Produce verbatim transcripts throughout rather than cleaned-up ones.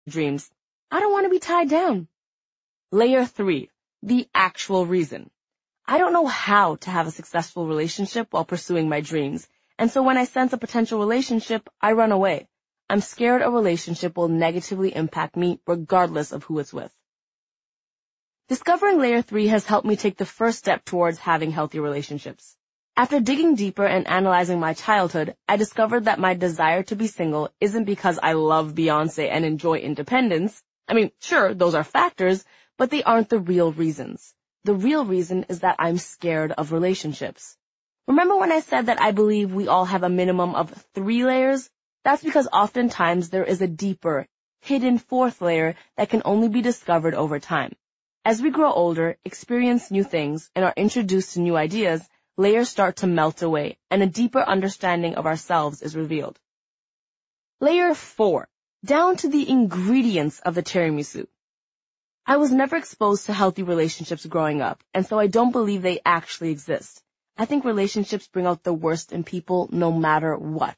dreams. I don't want to be tied down. Layer three, the actual reason. I don't know how to have a successful relationship while pursuing my dreams, and so when I sense a potential relationship, I run away. I'm scared a relationship will negatively impact me regardless of who it's with. Discovering layer three has helped me take the first step towards having healthy relationships. After digging deeper and analyzing my childhood, I discovered that my desire to be single isn't because I love Beyoncé and enjoy independence. I mean, sure, those are factors, but they aren't the real reasons. The real reason is that I'm scared of relationships. Remember when I said that I believe we all have a minimum of three layers? That's because oftentimes there is a deeper, hidden fourth layer that can only be discovered over time. As we grow older, experience new things, and are introduced to new ideas, layers start to melt away, and a deeper understanding of ourselves is revealed. Layer four. Down to the ingredients of the tiramisu. I was never exposed to healthy relationships growing up, and so I don't believe they actually exist. I think relationships bring out the worst in people no matter what.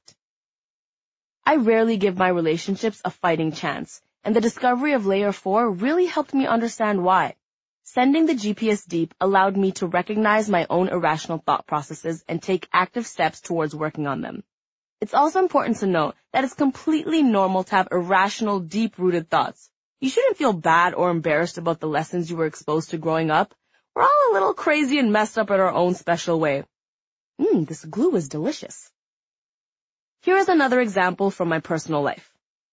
I rarely give my relationships a fighting chance, and the discovery of layer four really helped me understand why. Sending the G P S deep allowed me to recognize my own irrational thought processes and take active steps towards working on them. It's also important to note that it's completely normal to have irrational, deep-rooted thoughts. You shouldn't feel bad or embarrassed about the lessons you were exposed to growing up. We're all a little crazy and messed up in our own special way. Mmm, this glue is delicious. Here is another example from my personal life.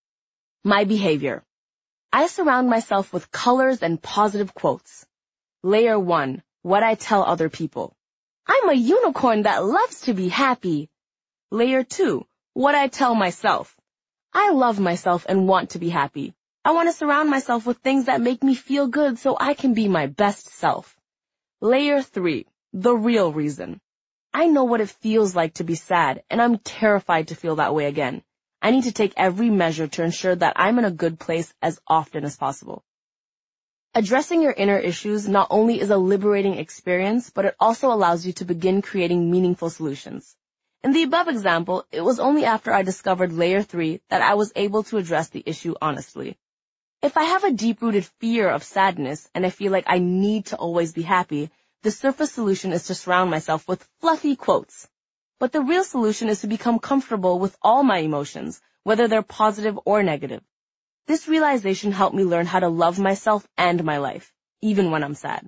My behavior. I surround myself with colors and positive quotes. Layer one, what I tell other people. I'm a unicorn that loves to be happy. Layer two, what I tell myself. I love myself and want to be happy. I want to surround myself with things that make me feel good so I can be my best self. Layer three, the real reason. I know what it feels like to be sad, and I'm terrified to feel that way again. I need to take every measure to ensure that I'm in a good place as often as possible. Addressing your inner issues not only is a liberating experience, but it also allows you to begin creating meaningful solutions. In the above example, it was only after I discovered layer three that I was able to address the issue honestly. If I have a deep-rooted fear of sadness and I feel like I need to always be happy, the surface solution is to surround myself with fluffy quotes. But the real solution is to become comfortable with all my emotions, whether they're positive or negative. This realization helped me learn how to love myself and my life, even when I'm sad.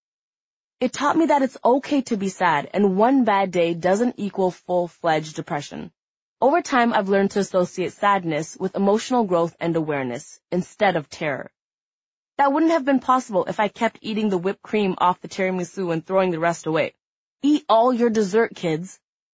It taught me that it's okay to be sad, and one bad day doesn't equal full-fledged depression. Over time, I've learned to associate sadness with emotional growth and awareness, instead of terror. That wouldn't have been possible if I kept eating the whipped cream off the tiramisu and throwing the rest away. Eat all your dessert, kids.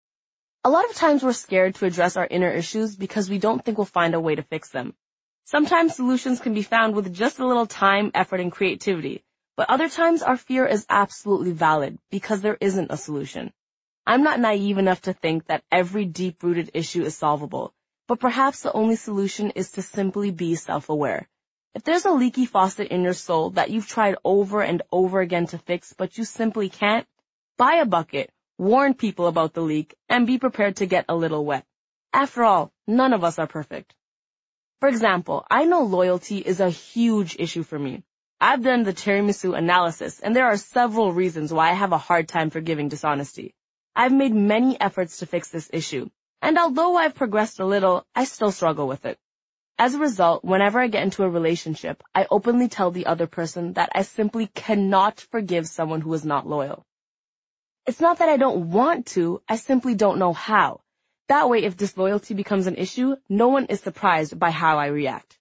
A lot of times we're scared to address our inner issues because we don't think we'll find a way to fix them. Sometimes solutions can be found with just a little time, effort, and creativity, but other times our fear is absolutely valid because there isn't a solution. I'm not naive enough to think that every deep-rooted issue is solvable, but perhaps the only solution is to simply be self-aware. If there's a leaky faucet in your soul that you've tried over and over again to fix, but you simply can't, buy a bucket, warn people about the leak, and be prepared to get a little wet. After all, none of us are perfect. For example, I know loyalty is a huge issue for me. I've done the tiramisu analysis, and there are several reasons why I have a hard time forgiving dishonesty. I've made many efforts to fix this issue, and although I've progressed a little, I still struggle with it. As a result, whenever I get into a relationship, I openly tell the other person that I simply cannot forgive someone who is not loyal. It's not that I don't want to, I simply don't know how. That way, if disloyalty becomes an issue, no one is surprised by how I react.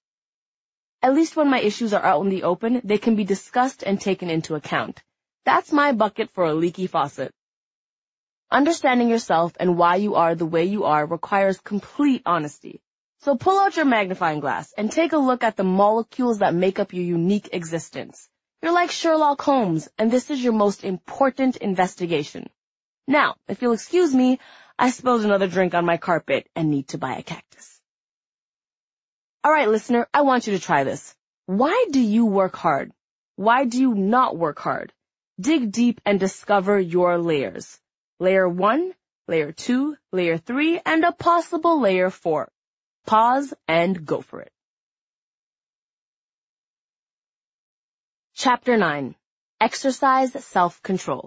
At least when my issues are out in the open, they can be discussed and taken into account. That's my bucket for a leaky faucet. Understanding yourself and why you are the way you are requires complete honesty. So pull out your magnifying glass and take a look at the molecules that make up your unique existence. You're like Sherlock Holmes, and this is your most important investigation. Now, if you'll excuse me, I spilled another drink on my carpet and need to buy a cactus. All right, listener, I want you to try this. Why do you work hard? Why do you not work hard? Dig deep and discover your layers. Layer one, layer two, layer three, and a possible layer four. Pause and go for it. Chapter nine. Exercise self-control.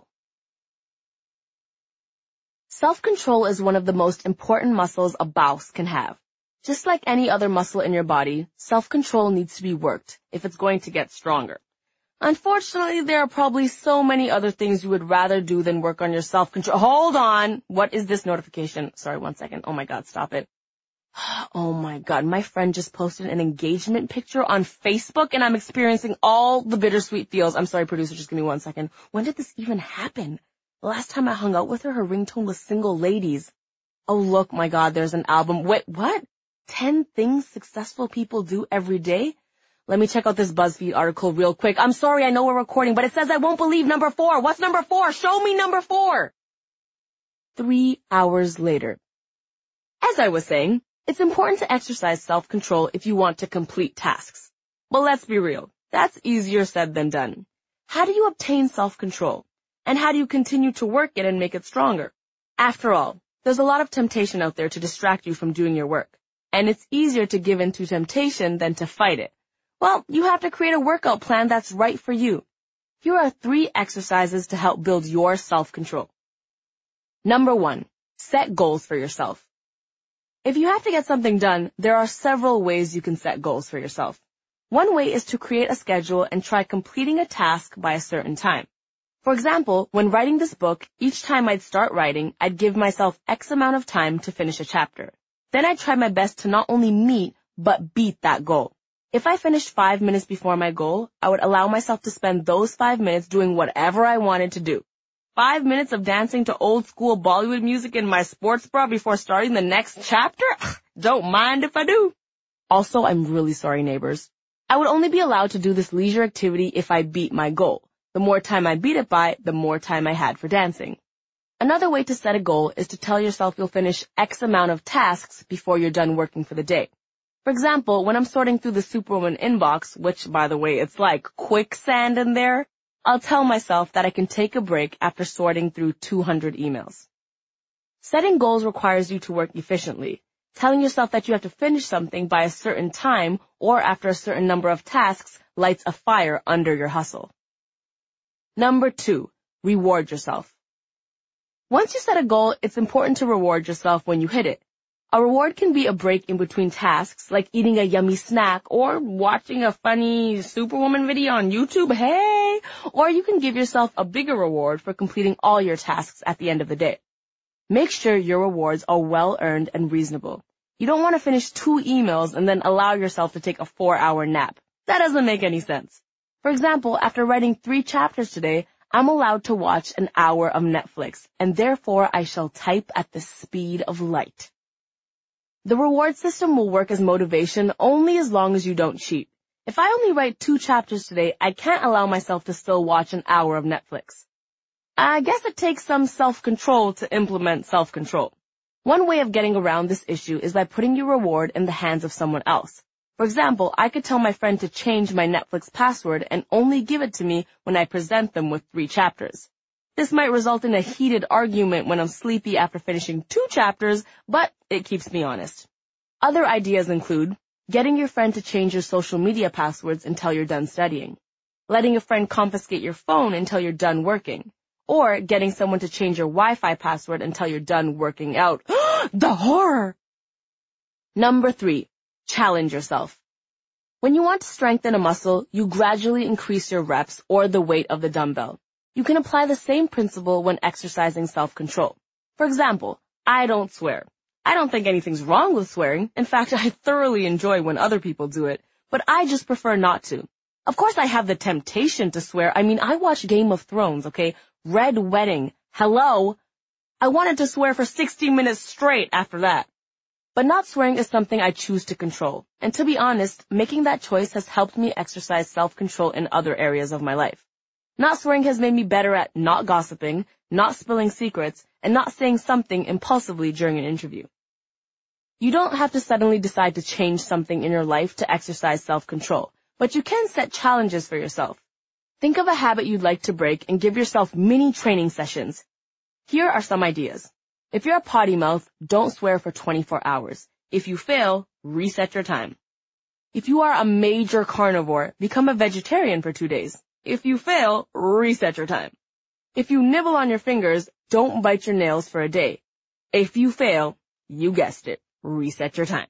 Self-control is one of the most important muscles a boss can have. Just like any other muscle in your body, self-control needs to be worked if it's going to get stronger. Unfortunately, there are probably so many other things you would rather do than work on your self-control. Hold on! What is this notification? Sorry, one second. Oh my God, stop it. Oh my God, my friend just posted an engagement picture on Facebook and I'm experiencing all the bittersweet feels. I'm sorry, producer, just give me one second. When did this even happen? The last time I hung out with her, her ringtone was Single Ladies. Oh look, my God, there's an album. Wait, what? Ten things successful people do every day? Let me check out this BuzzFeed article real quick. I'm sorry, I know we're recording, but it says I won't believe number four. What's number four? Show me number four. Three hours later. As I was saying, it's important to exercise self-control if you want to complete tasks. But let's be real, that's easier said than done. How do you obtain self-control? And how do you continue to work it and make it stronger? After all, there's a lot of temptation out there to distract you from doing your work. And it's easier to give in to temptation than to fight it. Well, you have to create a workout plan that's right for you. Here are three exercises to help build your self-control. Number one, set goals for yourself. If you have to get something done, there are several ways you can set goals for yourself. One way is to create a schedule and try completing a task by a certain time. For example, when writing this book, each time I'd start writing, I'd give myself X amount of time to finish a chapter. Then I'd try my best to not only meet, but beat that goal. If I finished five minutes before my goal, I would allow myself to spend those five minutes doing whatever I wanted to do. Five minutes of dancing to old school Bollywood music in my sports bra before starting the next chapter? Don't mind if I do. Also, I'm really sorry, neighbors. I would only be allowed to do this leisure activity if I beat my goal. The more time I beat it by, the more time I had for dancing. Another way to set a goal is to tell yourself you'll finish X amount of tasks before you're done working for the day. For example, when I'm sorting through the Superwoman inbox, which, by the way, it's like quicksand in there, I'll tell myself that I can take a break after sorting through two hundred emails. Setting goals requires you to work efficiently. Telling yourself that you have to finish something by a certain time or after a certain number of tasks lights a fire under your hustle. Number two, reward yourself. Once you set a goal, it's important to reward yourself when you hit it. A reward can be a break in between tasks, like eating a yummy snack or watching a funny Superwoman video on YouTube, hey! Or you can give yourself a bigger reward for completing all your tasks at the end of the day. Make sure your rewards are well-earned and reasonable. You don't want to finish two emails and then allow yourself to take a four-hour nap. That doesn't make any sense. For example, after writing three chapters today, I'm allowed to watch an hour of Netflix, and therefore I shall type at the speed of light. The reward system will work as motivation only as long as you don't cheat. If I only write two chapters today, I can't allow myself to still watch an hour of Netflix. I guess it takes some self-control to implement self-control. One way of getting around this issue is by putting your reward in the hands of someone else. For example, I could tell my friend to change my Netflix password and only give it to me when I present them with three chapters. This might result in a heated argument when I'm sleepy after finishing two chapters, but it keeps me honest. Other ideas include getting your friend to change your social media passwords until you're done studying, letting a friend confiscate your phone until you're done working, or getting someone to change your Wi-Fi password until you're done working out. The horror! Number three, challenge yourself. When you want to strengthen a muscle, you gradually increase your reps or the weight of the dumbbell. You can apply the same principle when exercising self-control. For example, I don't swear. I don't think anything's wrong with swearing. In fact, I thoroughly enjoy when other people do it, but I just prefer not to. Of course, I have the temptation to swear. I mean, I watch Game of Thrones, okay? Red Wedding. Hello? I wanted to swear for sixty minutes straight after that. But not swearing is something I choose to control. And to be honest, making that choice has helped me exercise self-control in other areas of my life. Not swearing has made me better at not gossiping, not spilling secrets, and not saying something impulsively during an interview. You don't have to suddenly decide to change something in your life to exercise self-control, but you can set challenges for yourself. Think of a habit you'd like to break and give yourself mini training sessions. Here are some ideas. If you're a potty mouth, don't swear for twenty-four hours. If you fail, reset your time. If you are a major carnivore, become a vegetarian for two days. If you fail, reset your time. If you nibble on your fingers, don't bite your nails for a day. If you fail, you guessed it, reset your time.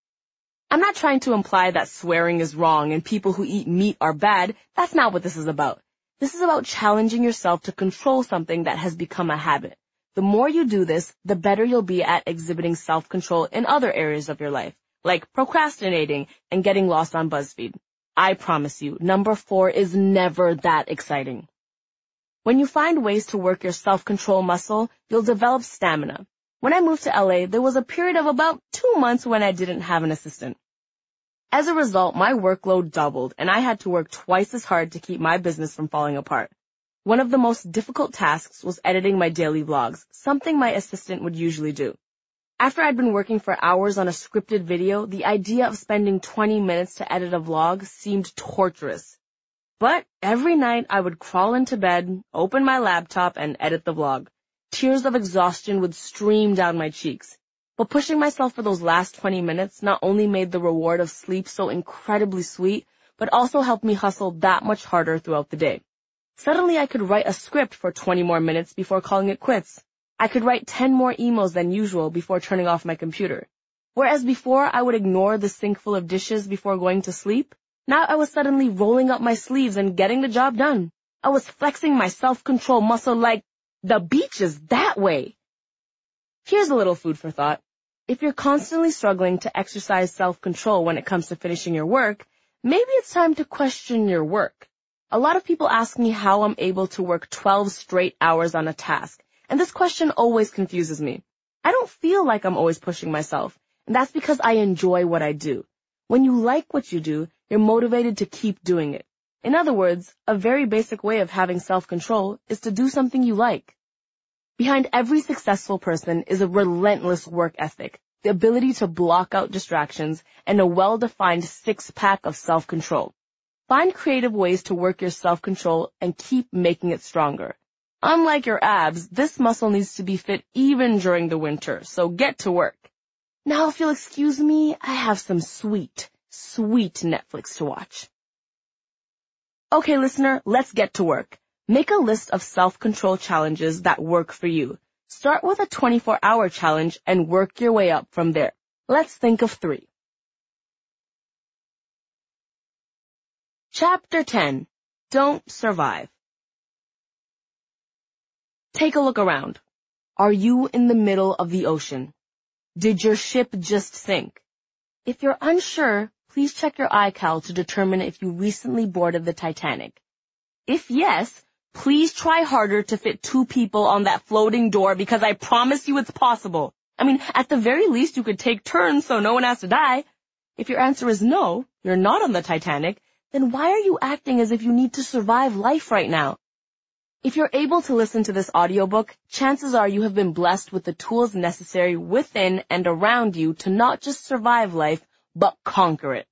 I'm not trying to imply that swearing is wrong and people who eat meat are bad. That's not what this is about. This is about challenging yourself to control something that has become a habit. The more you do this, the better you'll be at exhibiting self-control in other areas of your life, like procrastinating and getting lost on BuzzFeed. I promise you, number four is never that exciting. When you find ways to work your self-control muscle, you'll develop stamina. When I moved to L A, there was a period of about two months when I didn't have an assistant. As a result, my workload doubled, and I had to work twice as hard to keep my business from falling apart. One of the most difficult tasks was editing my daily vlogs, something my assistant would usually do. After I'd been working for hours on a scripted video, the idea of spending twenty minutes to edit a vlog seemed torturous. But every night I would crawl into bed, open my laptop, and edit the vlog. Tears of exhaustion would stream down my cheeks. But pushing myself for those last twenty minutes not only made the reward of sleep so incredibly sweet, but also helped me hustle that much harder throughout the day. Suddenly I could write a script for twenty more minutes before calling it quits. I could write ten more emails than usual before turning off my computer. Whereas before I would ignore the sink full of dishes before going to sleep, now I was suddenly rolling up my sleeves and getting the job done. I was flexing my self-control muscle like, the beach is that way. Here's a little food for thought. If you're constantly struggling to exercise self-control when it comes to finishing your work, maybe it's time to question your work. A lot of people ask me how I'm able to work twelve straight hours on a task, and this question always confuses me. I don't feel like I'm always pushing myself, and that's because I enjoy what I do. When you like what you do, you're motivated to keep doing it. In other words, a very basic way of having self-control is to do something you like. Behind every successful person is a relentless work ethic, the ability to block out distractions, and a well-defined six-pack of self-control. Find creative ways to work your self-control and keep making it stronger. Unlike your abs, this muscle needs to be fit even during the winter, so get to work. Now, if you'll excuse me, I have some sweet, sweet Netflix to watch. Okay, listener, let's get to work. Make a list of self-control challenges that work for you. Start with a twenty-four hour challenge and work your way up from there. Let's think of three. Chapter ten. Don't survive. Take a look around. Are you in the middle of the ocean? Did your ship just sink? If you're unsure, please check your iCal to determine if you recently boarded the Titanic. If yes, please try harder to fit two people on that floating door because I promise you it's possible. I mean, at the very least you could take turns so no one has to die. If your answer is no, you're not on the Titanic, then why are you acting as if you need to survive life right now? If you're able to listen to this audiobook, chances are you have been blessed with the tools necessary within and around you to not just survive life, but conquer it.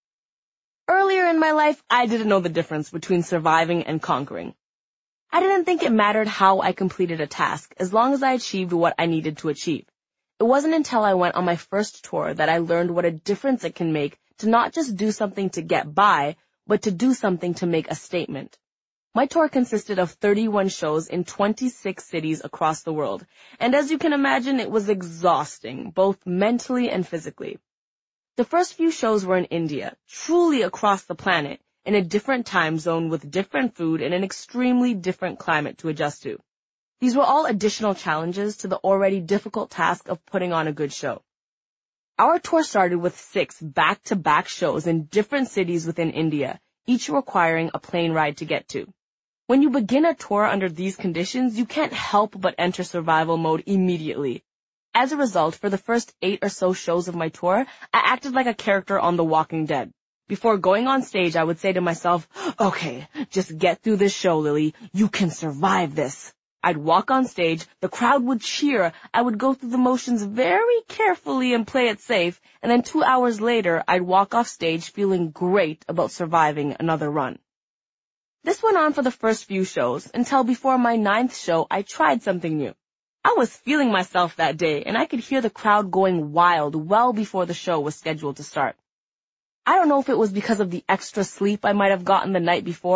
Earlier in my life, I didn't know the difference between surviving and conquering. I didn't think it mattered how I completed a task, as long as I achieved what I needed to achieve. It wasn't until I went on my first tour that I learned what a difference it can make to not just do something to get by, but to do something to make a statement. My tour consisted of thirty-one shows in twenty-six cities across the world, and as you can imagine, it was exhausting, both mentally and physically. The first few shows were in India, truly across the planet, in a different time zone with different food and an extremely different climate to adjust to. These were all additional challenges to the already difficult task of putting on a good show. Our tour started with six back-to-back shows in different cities within India, each requiring a plane ride to get to. When you begin a tour under these conditions, you can't help but enter survival mode immediately. As a result, for the first eight or so shows of my tour, I acted like a character on The Walking Dead. Before going on stage, I would say to myself, okay, just get through this show, Lily. You can survive this. I'd walk on stage, the crowd would cheer, I would go through the motions very carefully and play it safe, and then two hours later, I'd walk off stage feeling great about surviving another run. This went on for the first few shows, until before my ninth show, I tried something new. I was feeling myself that day, and I could hear the crowd going wild well before the show was scheduled to start. I don't know if it was because of the extra sleep I might have gotten the night before,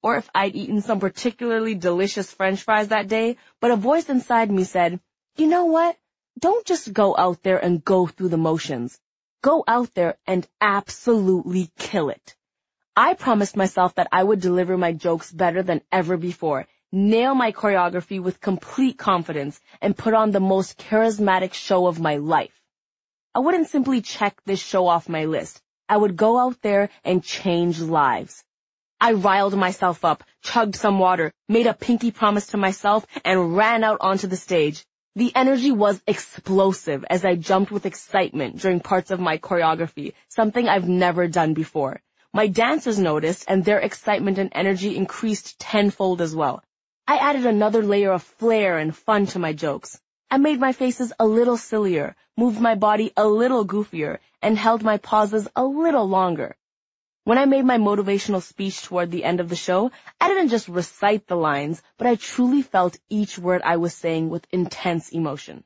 or if I'd eaten some particularly delicious French fries that day, but a voice inside me said, you know what? Don't just go out there and go through the motions. Go out there and absolutely kill it. I promised myself that I would deliver my jokes better than ever before, nail my choreography with complete confidence, and put on the most charismatic show of my life. I wouldn't simply check this show off my list. I would go out there and change lives. I riled myself up, chugged some water, made a pinky promise to myself, and ran out onto the stage. The energy was explosive as I jumped with excitement during parts of my choreography, something I've never done before. My dancers noticed, and their excitement and energy increased tenfold as well. I added another layer of flair and fun to my jokes. I made my faces a little sillier, moved my body a little goofier, and held my pauses a little longer. When I made my motivational speech toward the end of the show, I didn't just recite the lines, but I truly felt each word I was saying with intense emotion.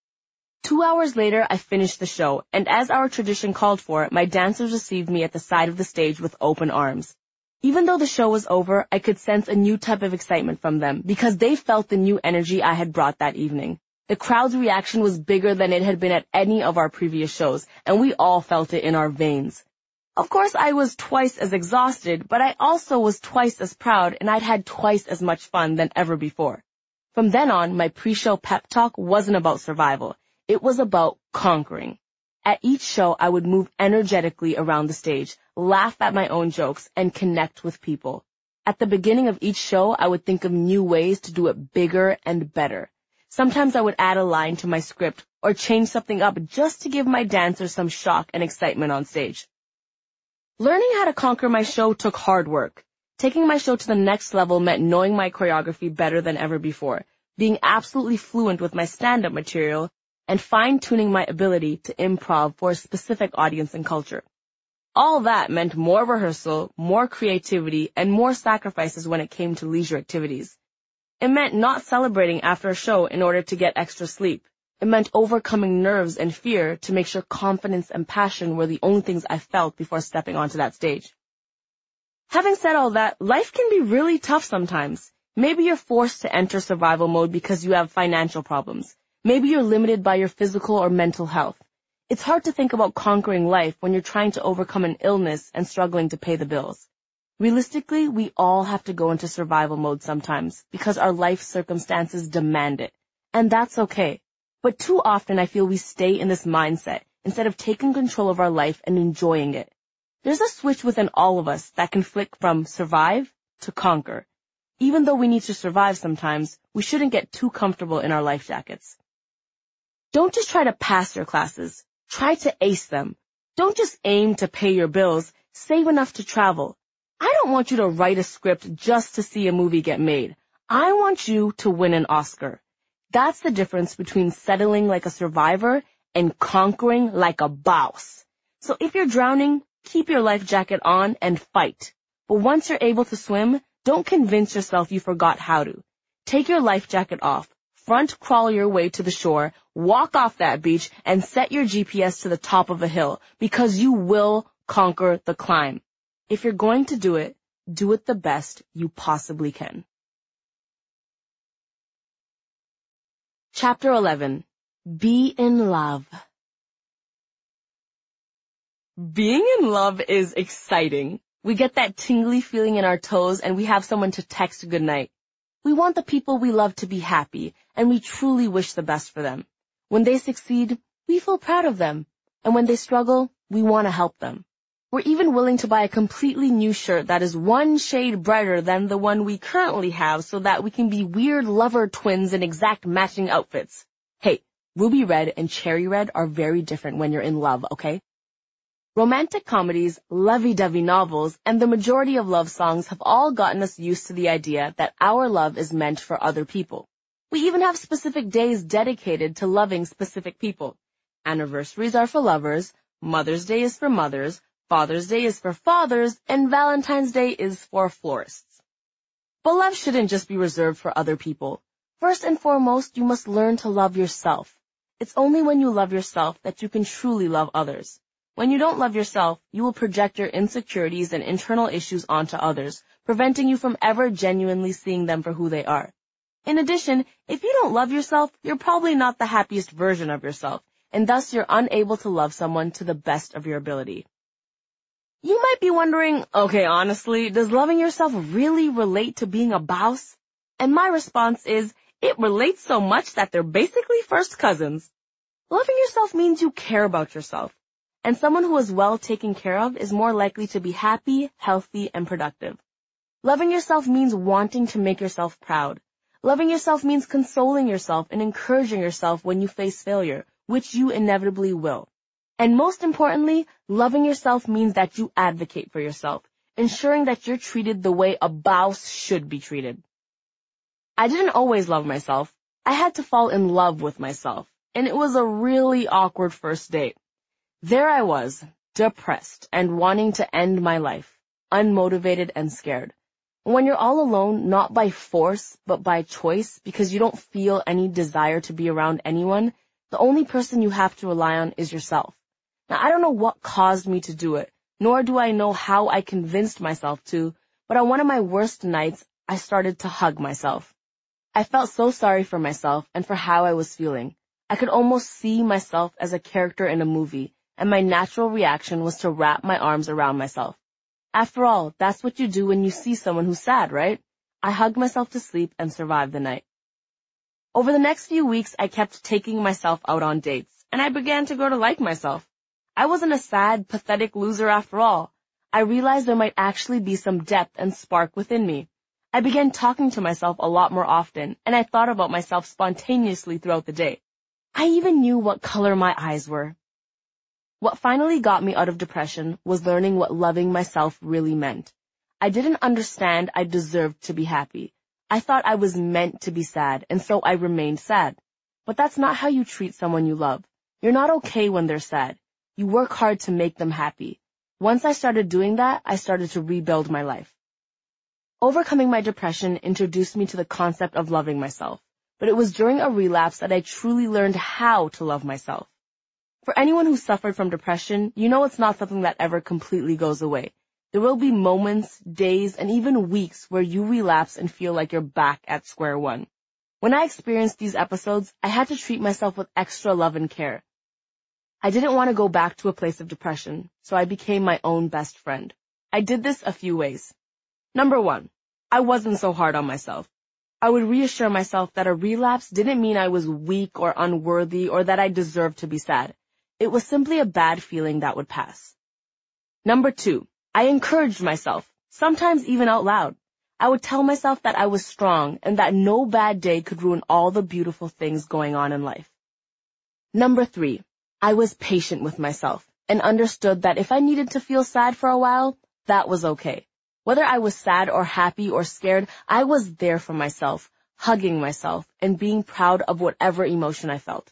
Two hours later, I finished the show, and as our tradition called for, my dancers received me at the side of the stage with open arms. Even though the show was over, I could sense a new type of excitement from them because they felt the new energy I had brought that evening. The crowd's reaction was bigger than it had been at any of our previous shows, and we all felt it in our veins. Of course, I was twice as exhausted, but I also was twice as proud, and I'd had twice as much fun than ever before. From then on, my pre-show pep talk wasn't about survival. It was about conquering. At each show, I would move energetically around the stage, laugh at my own jokes, and connect with people. At the beginning of each show, I would think of new ways to do it bigger and better. Sometimes I would add a line to my script or change something up just to give my dancers some shock and excitement on stage. Learning how to conquer my show took hard work. Taking my show to the next level meant knowing my choreography better than ever before, being absolutely fluent with my stand-up material, and fine-tuning my ability to improv for a specific audience and culture. All that meant more rehearsal, more creativity, and more sacrifices when it came to leisure activities. It meant not celebrating after a show in order to get extra sleep. It meant overcoming nerves and fear to make sure confidence and passion were the only things I felt before stepping onto that stage. Having said all that, life can be really tough sometimes. Maybe you're forced to enter survival mode because you have financial problems. Maybe you're limited by your physical or mental health. It's hard to think about conquering life when you're trying to overcome an illness and struggling to pay the bills. Realistically, we all have to go into survival mode sometimes because our life circumstances demand it. And that's okay. But too often I feel we stay in this mindset instead of taking control of our life and enjoying it. There's a switch within all of us that can flick from survive to conquer. Even though we need to survive sometimes, we shouldn't get too comfortable in our life jackets. Don't just try to pass your classes. Try to ace them. Don't just aim to pay your bills. Save enough to travel. I don't want you to write a script just to see a movie get made. I want you to win an Oscar. That's the difference between settling like a survivor and conquering like a boss. So if you're drowning, keep your life jacket on and fight. But once you're able to swim, don't convince yourself you forgot how to. Take your life jacket off, front crawl your way to the shore, walk off that beach, and set your G P S to the top of a hill because you will conquer the climb. If you're going to do it, do it the best you possibly can. Chapter eleven. Be in love. Being in love is exciting. We get that tingly feeling in our toes and we have someone to text goodnight. We want the people we love to be happy and we truly wish the best for them. When they succeed, we feel proud of them. And when they struggle, we want to help them. We're even willing to buy a completely new shirt that is one shade brighter than the one we currently have so that we can be weird lover twins in exact matching outfits. Hey, ruby red and cherry red are very different when you're in love, okay? Romantic comedies, lovey-dovey novels, and the majority of love songs have all gotten us used to the idea that our love is meant for other people. We even have specific days dedicated to loving specific people. Anniversaries are for lovers, Mother's Day is for mothers, Father's Day is for fathers, and Valentine's Day is for florists. But love shouldn't just be reserved for other people. First and foremost, you must learn to love yourself. It's only when you love yourself that you can truly love others. When you don't love yourself, you will project your insecurities and internal issues onto others, preventing you from ever genuinely seeing them for who they are. In addition, if you don't love yourself, you're probably not the happiest version of yourself, and thus you're unable to love someone to the best of your ability. You might be wondering, okay, honestly, does loving yourself really relate to being a boss? And my response is, it relates so much that they're basically first cousins. Loving yourself means you care about yourself, and someone who is well taken care of is more likely to be happy, healthy, and productive. Loving yourself means wanting to make yourself proud. Loving yourself means consoling yourself and encouraging yourself when you face failure, which you inevitably will. And most importantly, loving yourself means that you advocate for yourself, ensuring that you're treated the way a boss should be treated. I didn't always love myself. I had to fall in love with myself, and it was a really awkward first date. There I was, depressed and wanting to end my life, unmotivated and scared. When you're all alone, not by force, but by choice, because you don't feel any desire to be around anyone, the only person you have to rely on is yourself. Now, I don't know what caused me to do it, nor do I know how I convinced myself to, but on one of my worst nights, I started to hug myself. I felt so sorry for myself and for how I was feeling. I could almost see myself as a character in a movie, and my natural reaction was to wrap my arms around myself. After all, that's what you do when you see someone who's sad, right? I hugged myself to sleep and survived the night. Over the next few weeks, I kept taking myself out on dates, and I began to grow to like myself. I wasn't a sad, pathetic loser after all. I realized there might actually be some depth and spark within me. I began talking to myself a lot more often, and I thought about myself spontaneously throughout the day. I even knew what color my eyes were. What finally got me out of depression was learning what loving myself really meant. I didn't understand I deserved to be happy. I thought I was meant to be sad, and so I remained sad. But that's not how you treat someone you love. You're not okay when they're sad. You work hard to make them happy. Once I started doing that, I started to rebuild my life. Overcoming my depression introduced me to the concept of loving myself, but it was during a relapse that I truly learned how to love myself. For anyone who suffered from depression, you know it's not something that ever completely goes away. There will be moments, days, and even weeks where you relapse and feel like you're back at square one. When I experienced these episodes, I had to treat myself with extra love and care. I didn't want to go back to a place of depression, so I became my own best friend. I did this a few ways. Number one, I wasn't so hard on myself. I would reassure myself that a relapse didn't mean I was weak or unworthy or that I deserved to be sad. It was simply a bad feeling that would pass. Number two, I encouraged myself, sometimes even out loud. I would tell myself that I was strong and that no bad day could ruin all the beautiful things going on in life. Number three, I was patient with myself and understood that if I needed to feel sad for a while, that was okay. Whether I was sad or happy or scared, I was there for myself, hugging myself and being proud of whatever emotion I felt.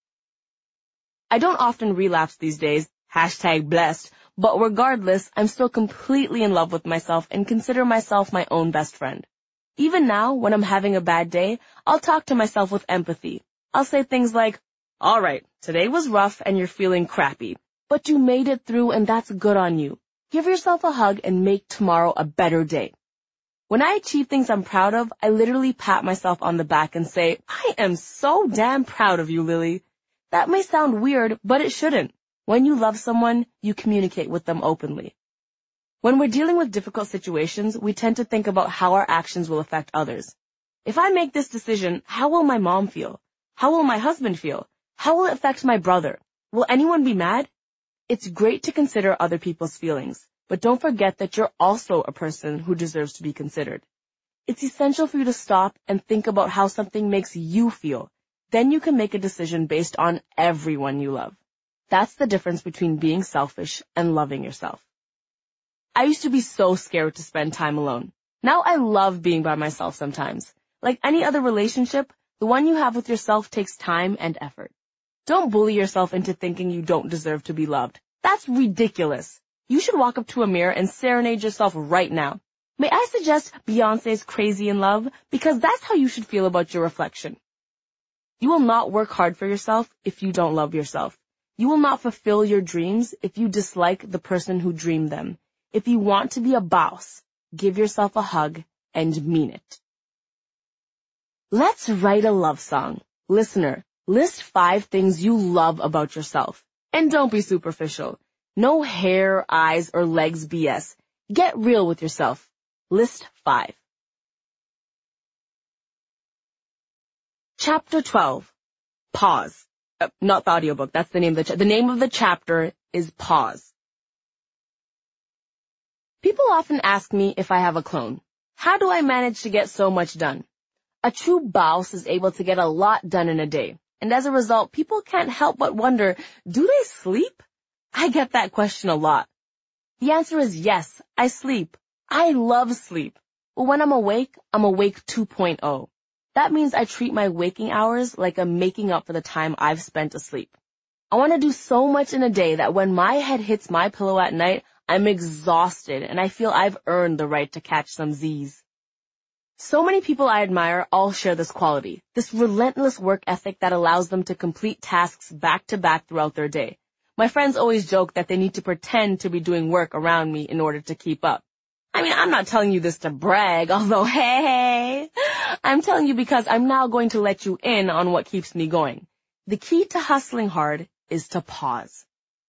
I don't often relapse these days, hashtag blessed, but regardless, I'm still completely in love with myself and consider myself my own best friend. Even now, when I'm having a bad day, I'll talk to myself with empathy. I'll say things like, all right, today was rough and you're feeling crappy, but you made it through and that's good on you. Give yourself a hug and make tomorrow a better day. When I achieve things I'm proud of, I literally pat myself on the back and say, I am so damn proud of you, Lily. That may sound weird, but it shouldn't. When you love someone, you communicate with them openly. When we're dealing with difficult situations, we tend to think about how our actions will affect others. If I make this decision, how will my mom feel? How will my husband feel? How will it affect my brother? Will anyone be mad? It's great to consider other people's feelings, but don't forget that you're also a person who deserves to be considered. It's essential for you to stop and think about how something makes you feel. Then you can make a decision based on everyone you love. That's the difference between being selfish and loving yourself. I used to be so scared to spend time alone. Now I love being by myself sometimes. Like any other relationship, the one you have with yourself takes time and effort. Don't bully yourself into thinking you don't deserve to be loved. That's ridiculous. You should walk up to a mirror and serenade yourself right now. May I suggest Beyonce's Crazy in Love? Because that's how you should feel about your reflection. You will not work hard for yourself if you don't love yourself. You will not fulfill your dreams if you dislike the person who dreamed them. If you want to be a boss, give yourself a hug and mean it. Let's write a love song. Listener, list five things you love about yourself. And don't be superficial. No hair, eyes, or legs B S. Get real with yourself. List five. Chapter twelve. Pause. Uh, not the audiobook. That's the name of the cha- the name of the chapter is Pause. People often ask me if I have a clone. How do I manage to get so much done? A true boss is able to get a lot done in a day. And as a result, people can't help but wonder, do they sleep? I get that question a lot. The answer is yes, I sleep. I love sleep. But when I'm awake, I'm awake two point oh. That means I treat my waking hours like I'm making up for the time I've spent asleep. I want to do so much in a day that when my head hits my pillow at night, I'm exhausted and I feel I've earned the right to catch some Z's. So many people I admire all share this quality, this relentless work ethic that allows them to complete tasks back to back throughout their day. My friends always joke that they need to pretend to be doing work around me in order to keep up. I mean, I'm not telling you this to brag, although hey, I'm telling you because I'm now going to let you in on what keeps me going. The key to hustling hard is to pause.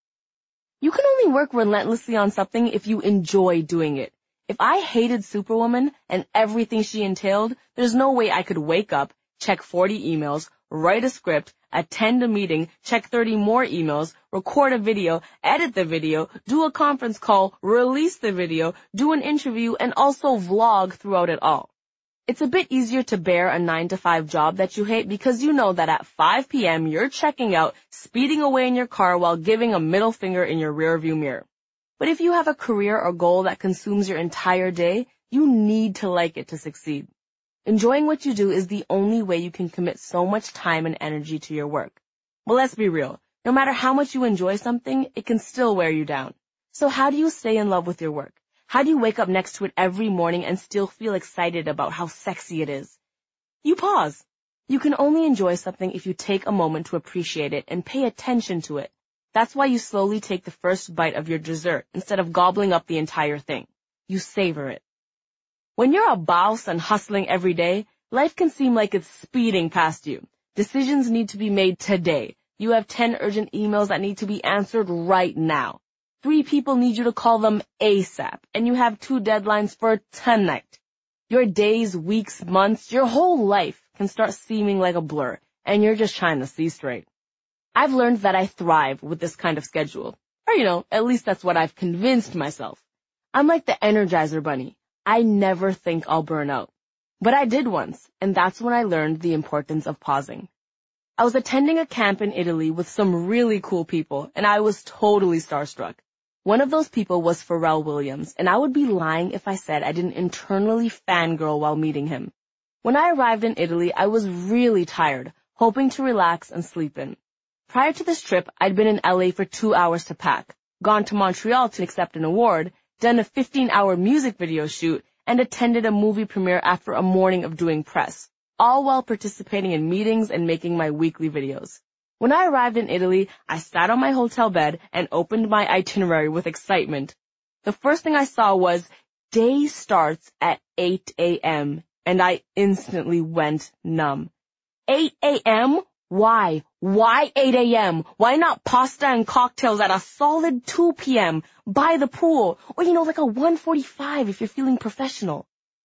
You can only work relentlessly on something if you enjoy doing it. If I hated Superwoman and everything she entailed, there's no way I could wake up, check forty emails, write a script, attend a meeting, check thirty more emails, record a video, edit the video, do a conference call, release the video, do an interview, and also vlog throughout it all. It's a bit easier to bear a nine to five job that you hate because you know that at five p.m. you're checking out, speeding away in your car while giving a middle finger in your rearview mirror. But if you have a career or goal that consumes your entire day, you need to like it to succeed. Enjoying what you do is the only way you can commit so much time and energy to your work. Well, let's be real. No matter how much you enjoy something, it can still wear you down. So how do you stay in love with your work? How do you wake up next to it every morning and still feel excited about how sexy it is? You pause. You can only enjoy something if you take a moment to appreciate it and pay attention to it. That's why you slowly take the first bite of your dessert instead of gobbling up the entire thing. You savor it. When you're a boss and hustling every day, life can seem like it's speeding past you. Decisions need to be made today. You have ten urgent emails that need to be answered right now. Three people need you to call them ASAP, and you have two deadlines for tonight. Your days, weeks, months, your whole life can start seeming like a blur, and you're just trying to see straight. I've learned that I thrive with this kind of schedule. Or, you know, at least that's what I've convinced myself. I'm like the Energizer Bunny. I never think I'll burn out. But I did once, and that's when I learned the importance of pausing. I was attending a camp in Italy with some really cool people, and I was totally starstruck. One of those people was Pharrell Williams, and I would be lying if I said I didn't internally fangirl while meeting him. When I arrived in Italy, I was really tired, hoping to relax and sleep in. Prior to this trip, I'd been in L A for two hours to pack, gone to Montreal to accept an award, done a fifteen-hour music video shoot, and attended a movie premiere after a morning of doing press, all while participating in meetings and making my weekly videos. When I arrived in Italy, I sat on my hotel bed and opened my itinerary with excitement. The first thing I saw was, day starts at eight a.m., and I instantly went numb. eight a.m.? Why? Why eight a.m.? Why not pasta and cocktails at a solid two p.m. by the pool? Or, you know, like a one forty-five if you're feeling professional.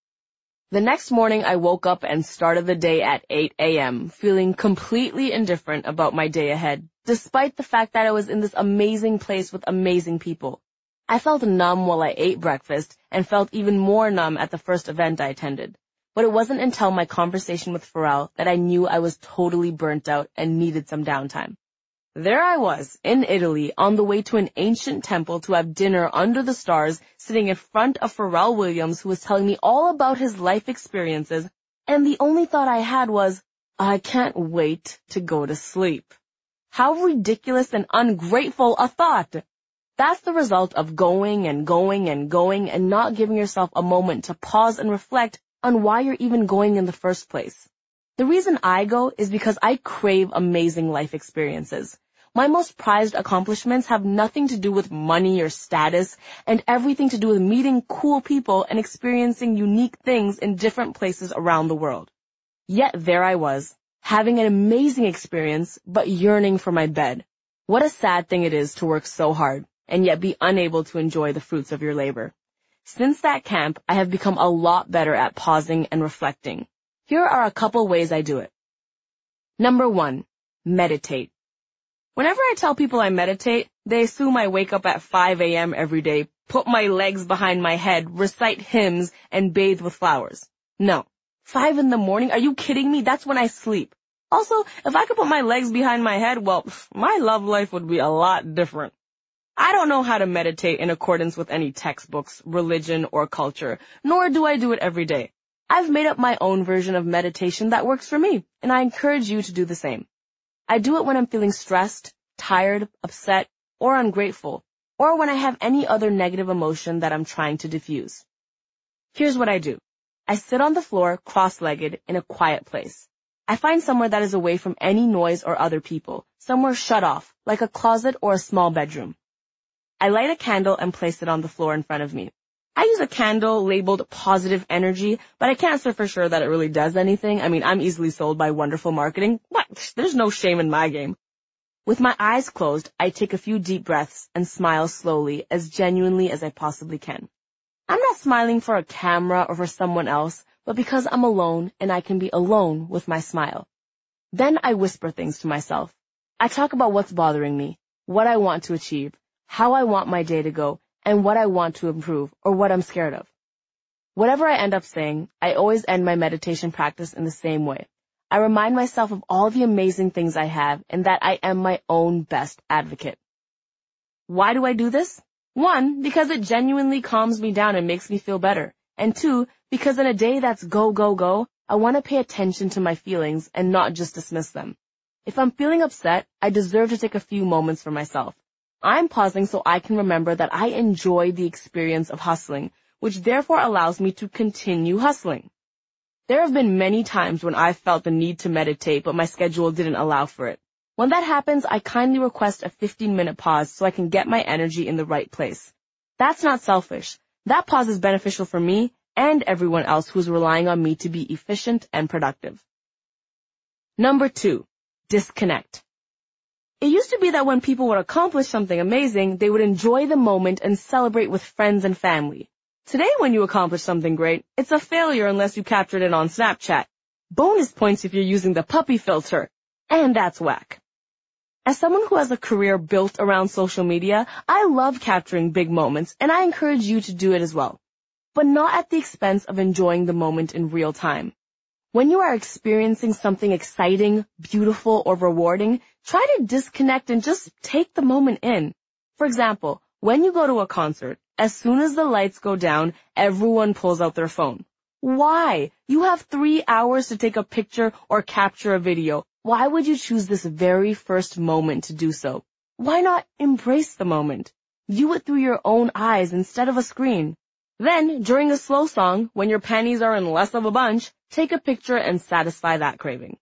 The next morning, I woke up and started the day at eight a.m., feeling completely indifferent about my day ahead, despite the fact that I was in this amazing place with amazing people. I felt numb while I ate breakfast and felt even more numb at the first event I attended. But it wasn't until my conversation with Pharrell that I knew I was totally burnt out and needed some downtime. There I was, in Italy, on the way to an ancient temple to have dinner under the stars, sitting in front of Pharrell Williams, who was telling me all about his life experiences, and the only thought I had was, I can't wait to go to sleep. How ridiculous and ungrateful a thought! That's the result of going and going and going and not giving yourself a moment to pause and reflect on why you're even going in the first place. The reason I go is because I crave amazing life experiences. My most prized accomplishments have nothing to do with money or status and everything to do with meeting cool people and experiencing unique things in different places around the world. Yet there I was, having an amazing experience, but yearning for my bed. What a sad thing it is to work so hard and yet be unable to enjoy the fruits of your labor. Since that camp, I have become a lot better at pausing and reflecting. Here are a couple ways I do it. Number one, meditate. Whenever I tell people I meditate, they assume I wake up at five a.m. every day, put my legs behind my head, recite hymns, and bathe with flowers. No. Five in the morning? Are you kidding me? That's when I sleep. Also, if I could put my legs behind my head, well, my love life would be a lot different. I don't know how to meditate in accordance with any textbooks, religion, or culture, nor do I do it every day. I've made up my own version of meditation that works for me, and I encourage you to do the same. I do it when I'm feeling stressed, tired, upset, or ungrateful, or when I have any other negative emotion that I'm trying to diffuse. Here's what I do. I sit on the floor cross-legged in a quiet place. I find somewhere that is away from any noise or other people, somewhere shut off, like a closet or a small bedroom. I light a candle and place it on the floor in front of me. I use a candle labeled positive energy, but I can't say for sure that it really does anything. I mean, I'm easily sold by wonderful marketing. What? There's no shame in my game. With my eyes closed, I take a few deep breaths and smile slowly, as genuinely as I possibly can. I'm not smiling for a camera or for someone else, but because I'm alone and I can be alone with my smile. Then I whisper things to myself. I talk about what's bothering me, what I want to achieve, how I want my day to go, and what I want to improve or what I'm scared of. Whatever I end up saying, I always end my meditation practice in the same way. I remind myself of all the amazing things I have and that I am my own best advocate. Why do I do this? One, because it genuinely calms me down and makes me feel better. And two, because in a day that's go, go, go, I want to pay attention to my feelings and not just dismiss them. If I'm feeling upset, I deserve to take a few moments for myself. I'm pausing so I can remember that I enjoy the experience of hustling, which therefore allows me to continue hustling. There have been many times when I've felt the need to meditate, but my schedule didn't allow for it. When that happens, I kindly request a fifteen-minute pause so I can get my energy in the right place. That's not selfish. That pause is beneficial for me and everyone else who's relying on me to be efficient and productive. Number two, disconnect. It used to be that when people would accomplish something amazing, they would enjoy the moment and celebrate with friends and family. Today, when you accomplish something great, it's a failure unless you captured it on Snapchat. Bonus points if you're using the puppy filter. And that's whack. As someone who has a career built around social media, I love capturing big moments, and I encourage you to do it as well. But not at the expense of enjoying the moment in real time. When you are experiencing something exciting, beautiful, or rewarding, try to disconnect and just take the moment in. For example, when you go to a concert, as soon as the lights go down, everyone pulls out their phone. Why? You have three hours to take a picture or capture a video. Why would you choose this very first moment to do so? Why not embrace the moment? View it through your own eyes instead of a screen. Then, during a slow song, when your panties are in less of a bunch, take a picture and satisfy that craving.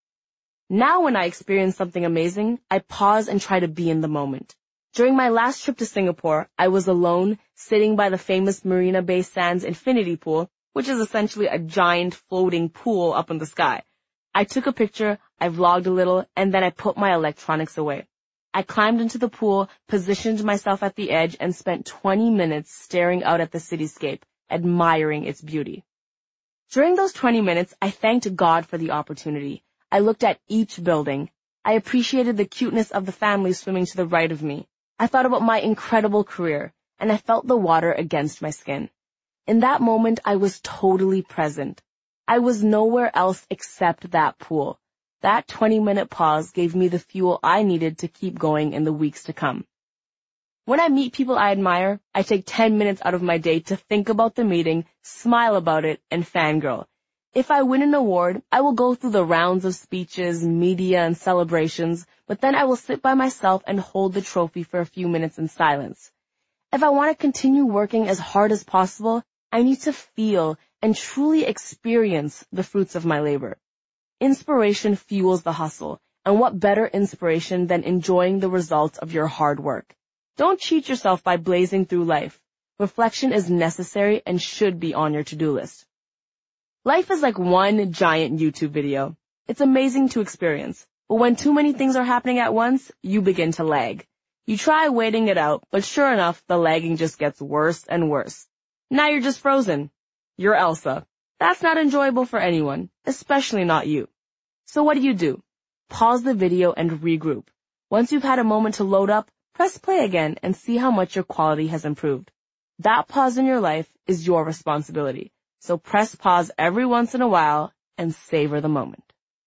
Now when I experience something amazing, I pause and try to be in the moment. During my last trip to Singapore, I was alone, sitting by the famous Marina Bay Sands infinity pool, which is essentially a giant floating pool up in the sky. I took a picture, I vlogged a little, and then I put my electronics away. I climbed into the pool, positioned myself at the edge, and spent twenty minutes staring out at the cityscape, admiring its beauty. During those twenty minutes, I thanked God for the opportunity. I looked at each building. I appreciated the cuteness of the family swimming to the right of me. I thought about my incredible career, and I felt the water against my skin. In that moment, I was totally present. I was nowhere else except that pool. That twenty-minute pause gave me the fuel I needed to keep going in the weeks to come. When I meet people I admire, I take ten minutes out of my day to think about the meeting, smile about it, and fangirl. If I win an award, I will go through the rounds of speeches, media, and celebrations, but then I will sit by myself and hold the trophy for a few minutes in silence. If I want to continue working as hard as possible, I need to feel and truly experience the fruits of my labor. Inspiration fuels the hustle, And what better inspiration than enjoying the results of your hard work? Don't cheat yourself by blazing through life. Reflection is necessary and should be on your to-do list. Life is like one giant YouTube video. It's amazing to experience, but when too many things are happening at once, you begin to lag. You try waiting it out, but sure enough, the lagging just gets worse and worse. Now you're just frozen. You're Elsa. That's not enjoyable for anyone, especially not you. So what do you do? Pause the video and regroup. Once you've had a moment to load up, press play again and see how much your quality has improved. That pause in your life is your responsibility. So press pause every once in a while and savor the moment.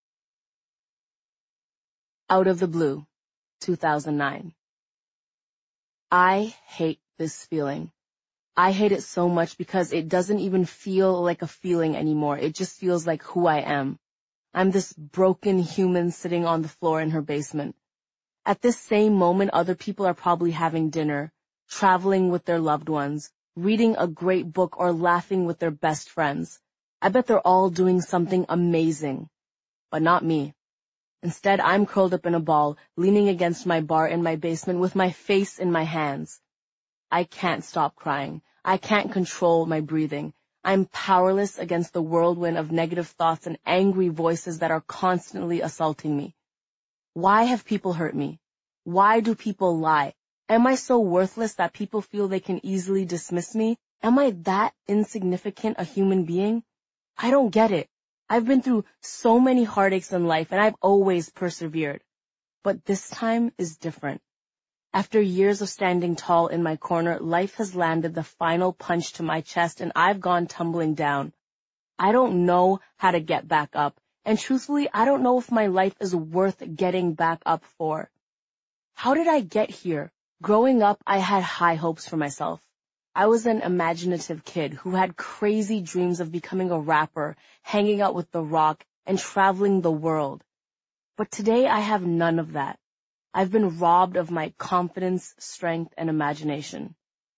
Out of the Blue, two thousand nine. I hate this feeling. I hate it so much because it doesn't even feel like a feeling anymore. It just feels like who I am. I'm this broken human sitting on the floor in her basement. At this same moment, other people are probably having dinner, traveling with their loved ones, reading a great book, or laughing with their best friends. I bet they're all doing something amazing. But not me. Instead, I'm curled up in a ball, leaning against my bar in my basement with my face in my hands. I can't stop crying. I can't control my breathing. I'm powerless against the whirlwind of negative thoughts and angry voices that are constantly assaulting me. Why have people hurt me? Why do people lie? Am I so worthless that people feel they can easily dismiss me? Am I that insignificant a human being? I don't get it. I've been through so many heartaches in life, and I've always persevered. But this time is different. After years of standing tall in my corner, life has landed the final punch to my chest, and I've gone tumbling down. I don't know how to get back up, and truthfully, I don't know if my life is worth getting back up for. How did I get here? Growing up, I had high hopes for myself. I was an imaginative kid who had crazy dreams of becoming a rapper, hanging out with The Rock, and traveling the world. But today I have none of that. I've been robbed of my confidence, strength, and imagination.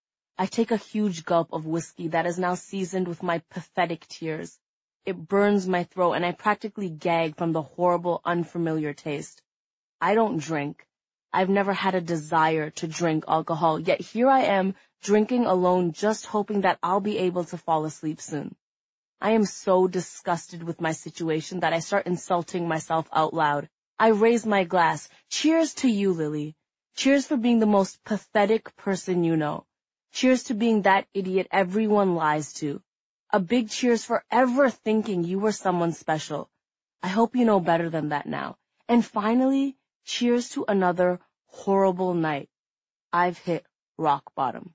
I take a huge gulp of whiskey that is now seasoned with my pathetic tears. It burns my throat, and I practically gag from the horrible, unfamiliar taste. I don't drink. I've never had a desire to drink alcohol, yet here I am, drinking alone, just hoping that I'll be able to fall asleep soon. I am so disgusted with my situation that I start insulting myself out loud. I raise my glass. Cheers to you, Lily. Cheers for being the most pathetic person you know. Cheers to being that idiot everyone lies to. A big cheers for ever thinking you were someone special. I hope you know better than that now. And finally, cheers to another horrible night. I've hit rock bottom.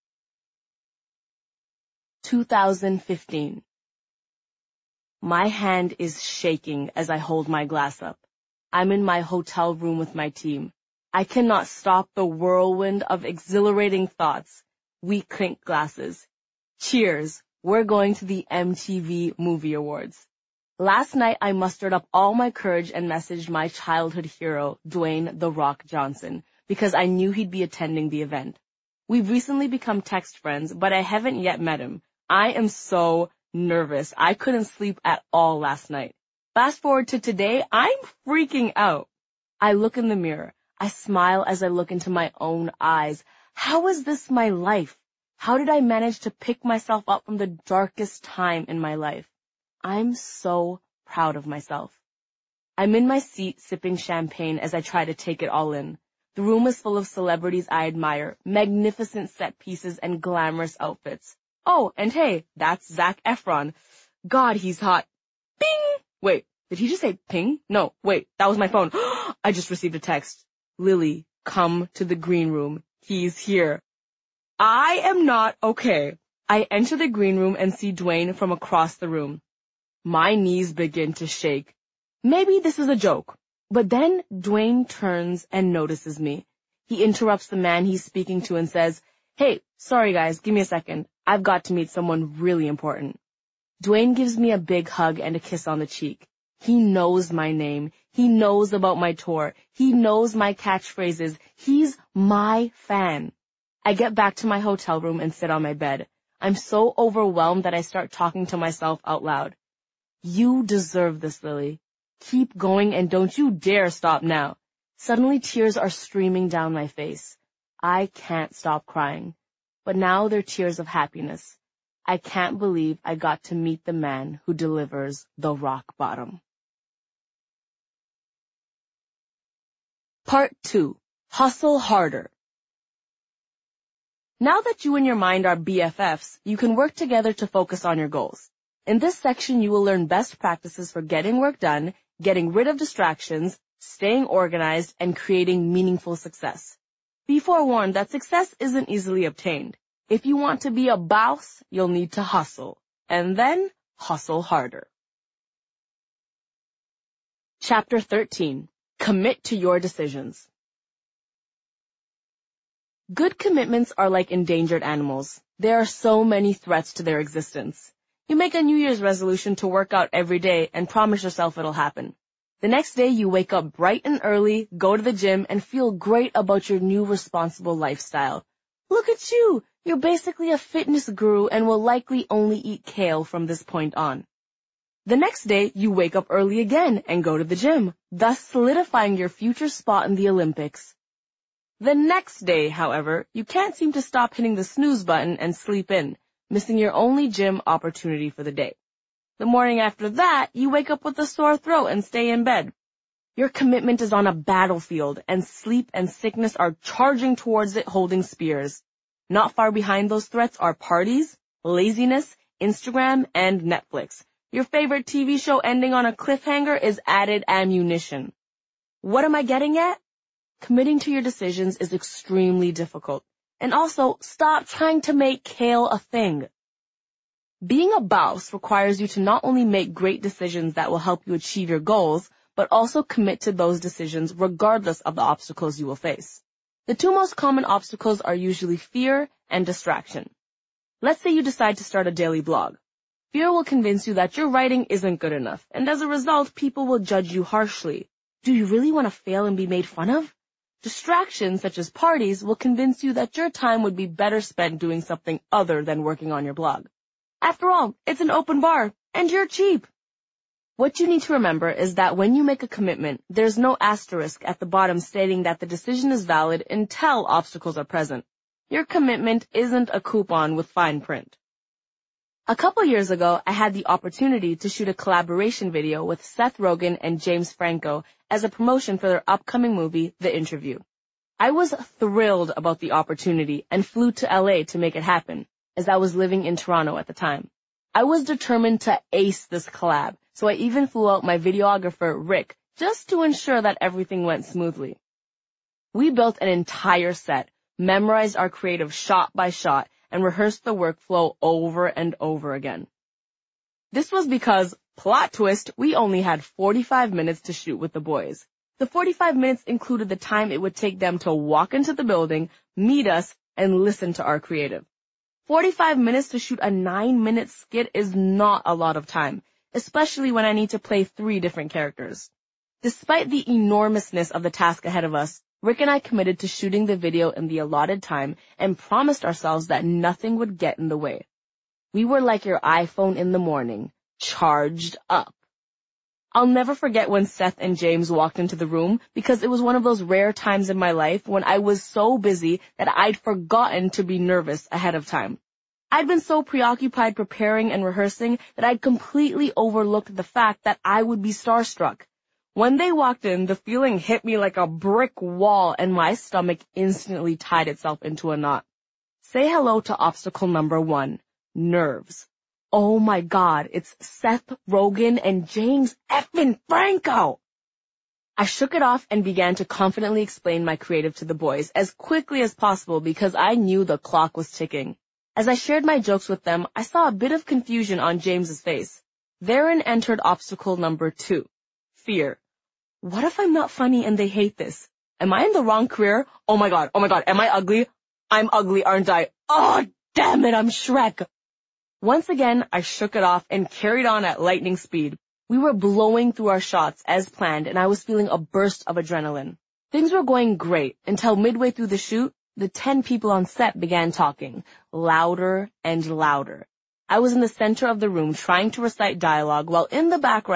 two thousand fifteen. My hand is shaking as I hold my glass up. I'm in my hotel room with my team. I cannot stop the whirlwind of exhilarating thoughts. We clink glasses. Cheers. We're going to the M T V Movie Awards. Last night, I mustered up all my courage and messaged my childhood hero, Dwayne "The Rock" Johnson, because I knew he'd be attending the event. We've recently become text friends, but I haven't yet met him. I am so nervous. I couldn't sleep at all last night. Fast forward to today, I'm freaking out. I look in the mirror. I smile as I look into my own eyes. How is this my life? How did I manage to pick myself up from the darkest time in my life? I'm so proud of myself. I'm in my seat sipping champagne as I try to take it all in. The room is full of celebrities I admire, magnificent set pieces and glamorous outfits. Oh, and hey, that's Zac Efron. God, he's hot. Bing! Wait, did he just say ping? No, wait, that was my phone. I just received a text. Lily, come to the green room. He's here. I am not okay. I enter the green room and see Dwayne from across the room. My knees begin to shake. Maybe this is a joke. But then Dwayne turns and notices me. He interrupts the man he's speaking to and says, "Hey, sorry guys, give me a second. I've got to meet someone really important." Dwayne gives me a big hug and a kiss on the cheek. He knows my name. He knows about my tour. He knows my catchphrases. He's my fan. I get back to my hotel room and sit on my bed. I'm so overwhelmed that I start talking to myself out loud. You deserve this, Lily. Keep going and don't you dare stop now. Suddenly tears are streaming down my face. I can't stop crying. But now they're tears of happiness. I can't believe I got to meet the man who delivers the rock bottom. Part two. Hustle harder. Now that you and your mind are B F Fs, you can work together to focus on your goals. In this section, you will learn best practices for getting work done, getting rid of distractions, staying organized, and creating meaningful success. Be forewarned that success isn't easily obtained. If you want to be a boss, you'll need to hustle, and then hustle harder. Chapter thirteen. Commit to your decisions. Good commitments are like endangered animals. There are so many threats to their existence. You make a New Year's resolution to work out every day and promise yourself it'll happen. The next day you wake up bright and early, go to the gym, and feel great about your new responsible lifestyle. Look at you! You're basically a fitness guru and will likely only eat kale from this point on. The next day you wake up early again and go to the gym, thus solidifying your future spot in the Olympics. The next day, however, you can't seem to stop hitting the snooze button and sleep in, missing your only gym opportunity for the day. The morning after that, you wake up with a sore throat and stay in bed. Your commitment is on a battlefield, and sleep and sickness are charging towards it holding spears. Not far behind those threats are parties, laziness, Instagram, and Netflix. Your favorite T V show ending on a cliffhanger is added ammunition. What am I getting at? Committing to your decisions is extremely difficult. And also, stop trying to make kale a thing. Being a boss requires you to not only make great decisions that will help you achieve your goals, but also commit to those decisions regardless of the obstacles you will face. The two most common obstacles are usually fear and distraction. Let's say you decide to start a daily blog. Fear will convince you that your writing isn't good enough, and as a result, people will judge you harshly. Do you really want to fail and be made fun of? Distractions, such as parties, will convince you that your time would be better spent doing something other than working on your blog. After all, it's an open bar, and you're cheap. What you need to remember is that when you make a commitment, there's no asterisk at the bottom stating that the decision is valid until obstacles are present. Your commitment isn't a coupon with fine print. A couple years ago, I had the opportunity to shoot a collaboration video with Seth Rogen and James Franco as a promotion for their upcoming movie, The Interview. I was thrilled about the opportunity and flew to L A to make it happen, as I was living in Toronto at the time. I was determined to ace this collab, so I even flew out my videographer, Rick, just to ensure that everything went smoothly. We built an entire set, memorized our creative shot by shot, and rehearsed the workflow over and over again. This was because, plot twist, we only had forty-five minutes to shoot with the boys. The forty-five minutes included the time it would take them to walk into the building, meet us, and listen to our creative. forty-five minutes to shoot a nine-minute skit is not a lot of time, especially when I need to play three different characters. Despite the enormousness of the task ahead of us, Rick and I committed to shooting the video in the allotted time and promised ourselves that nothing would get in the way. We were like your iPhone in the morning, charged up. I'll never forget when Seth and James walked into the room because it was one of those rare times in my life when I was so busy that I'd forgotten to be nervous ahead of time. I'd been so preoccupied preparing and rehearsing that I'd completely overlooked the fact that I would be starstruck. When they walked in, the feeling hit me like a brick wall and my stomach instantly tied itself into a knot. Say hello to obstacle number one, nerves. Oh my God, it's Seth Rogen and James effing Franco. I shook it off and began to confidently explain my creative to the boys as quickly as possible because I knew the clock was ticking. As I shared my jokes with them, I saw a bit of confusion on James's face. Therein entered obstacle number two, fear. What if I'm not funny and they hate this? Am I in the wrong career? Oh my God, oh my God, am I ugly? I'm ugly, aren't I? Oh, damn it, I'm Shrek. Once again, I shook it off and carried on at lightning speed. We were blowing through our shots as planned and I was feeling a burst of adrenaline. Things were going great until midway through the shoot, the ten people on set began talking, louder and louder. I was in the center of the room trying to recite dialogue while in the background,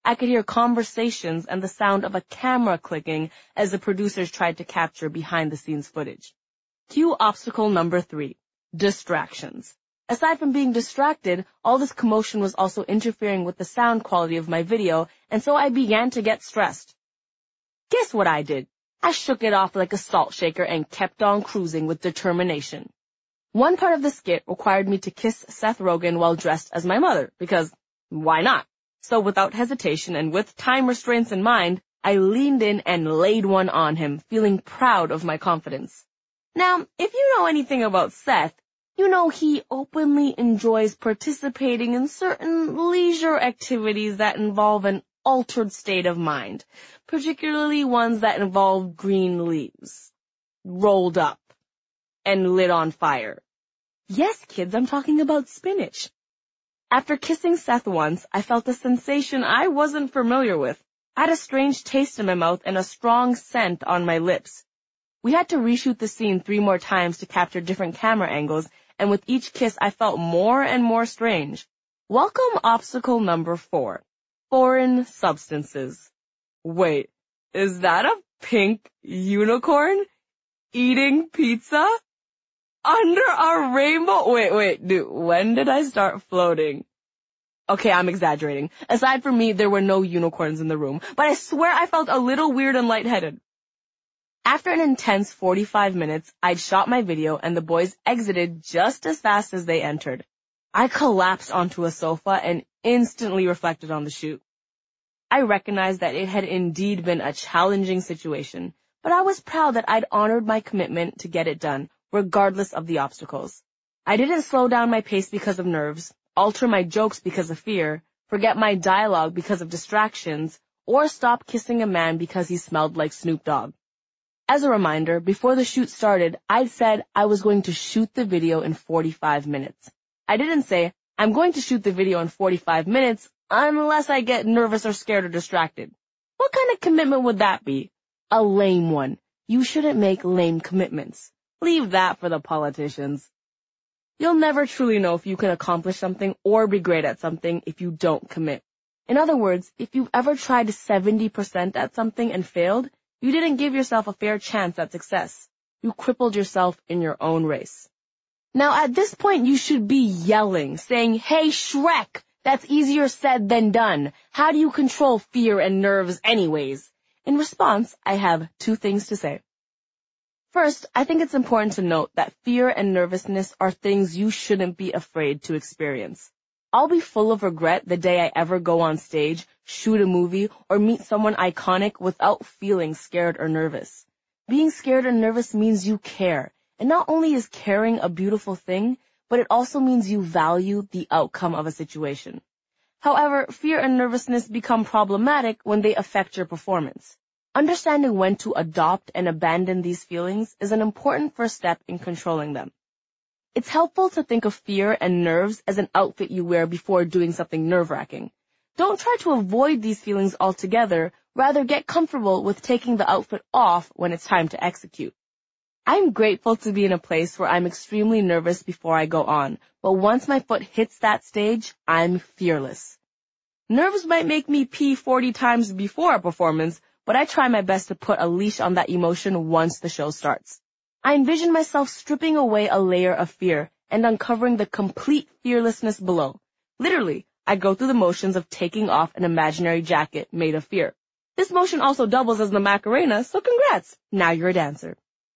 I could hear conversations and the sound of a camera clicking as the producers tried to capture behind-the-scenes footage. Cue obstacle number three, distractions. Aside from being distracted, all this commotion was also interfering with the sound quality of my video, and so I began to get stressed. Guess what I did? I shook it off like a salt shaker and kept on cruising with determination. One part of the skit required me to kiss Seth Rogen while dressed as my mother, because why not? So without hesitation and with time restraints in mind, I leaned in and laid one on him, feeling proud of my confidence. Now, if you know anything about Seth, you know he openly enjoys participating in certain leisure activities that involve an altered state of mind, particularly ones that involve green leaves, rolled up, and lit on fire. Yes, kids, I'm talking about spinach. After kissing Seth once, I felt a sensation I wasn't familiar with. I had a strange taste in my mouth and a strong scent on my lips. We had to reshoot the scene three more times to capture different camera angles, and with each kiss I felt more and more strange. Welcome obstacle number four, foreign substances. Wait, is that a pink unicorn eating pizza under a rainbow? Wait, wait, dude, when did I start floating? Okay, I'm exaggerating. Aside from me, there were no unicorns in the room, but I swear I felt a little weird and lightheaded. After an intense forty-five minutes, I'd shot my video and the boys exited just as fast as they entered. I collapsed onto a sofa and instantly reflected on the shoot. I recognized that it had indeed been a challenging situation, but I was proud that I'd honored my commitment to get it done, regardless of the obstacles. I didn't slow down my pace because of nerves, alter my jokes because of fear, forget my dialogue because of distractions, or stop kissing a man because he smelled like Snoop Dogg. As a reminder, before the shoot started, I'd said I was going to shoot the video in forty-five minutes. I didn't say, I'm going to shoot the video in forty-five minutes unless I get nervous or scared or distracted. What kind of commitment would that be? A lame one. You shouldn't make lame commitments. Leave that for the politicians. You'll never truly know if you can accomplish something or be great at something if you don't commit. In other words, if you've ever tried seventy percent at something and failed, you didn't give yourself a fair chance at success. You crippled yourself in your own race. Now, at this point, you should be yelling, saying, "Hey, Shrek, that's easier said than done. How do you control fear and nerves anyways?" In response, I have two things to say. First, I think it's important to note that fear and nervousness are things you shouldn't be afraid to experience. I'll be full of regret the day I ever go on stage, shoot a movie, or meet someone iconic without feeling scared or nervous. Being scared or nervous means you care, and not only is caring a beautiful thing, but it also means you value the outcome of a situation. However, fear and nervousness become problematic when they affect your performance. Understanding when to adopt and abandon these feelings is an important first step in controlling them. It's helpful to think of fear and nerves as an outfit you wear before doing something nerve-wracking. Don't try to avoid these feelings altogether, rather get comfortable with taking the outfit off when it's time to execute. I'm grateful to be in a place where I'm extremely nervous before I go on, but once my foot hits that stage, I'm fearless. Nerves might make me pee forty times before a performance, but I try my best to put a leash on that emotion once the show starts. I envision myself stripping away a layer of fear and uncovering the complete fearlessness below. Literally, I go through the motions of taking off an imaginary jacket made of fear. This motion also doubles as the Macarena, so congrats! Now you're a dancer.